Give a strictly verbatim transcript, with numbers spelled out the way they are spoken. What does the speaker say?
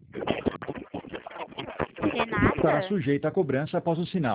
Estará Renata? sujeita à cobrança após o sinal.